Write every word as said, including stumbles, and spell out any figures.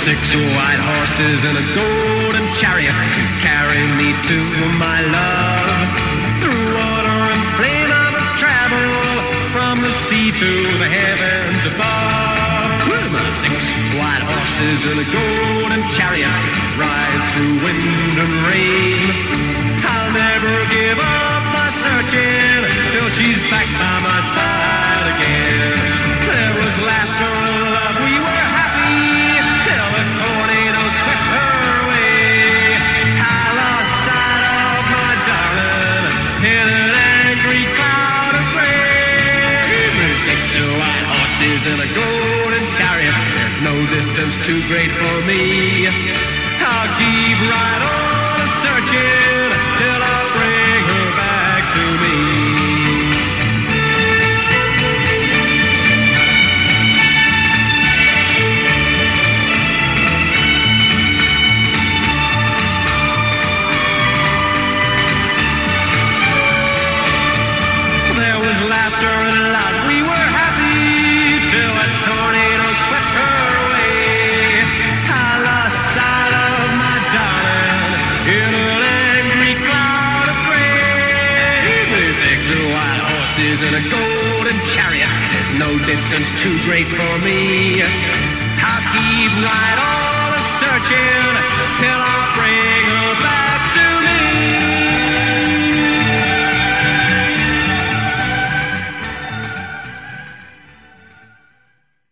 six white horses and a golden chariot to carry me to my love. Through water and flame I must travel, from the sea to the heavens above. With my six white horses and a golden chariot, ride through wind and rain. I'll never give up my searching till she's back by my side again. There was laughter and love, we were happy, till a tornado swept her away. I lost sight of my darling in an angry cloud of gray. Six white horses and a golden chariot, there's no distance too great for me. I'll keep right on searching till I bring her back to me. Laughter and love, we were happy till a tornado swept her away. I lost sight of my darling in an angry cloud of gray. There's six white horses and a golden chariot, there's no distance too great for me. I'll keep right on searching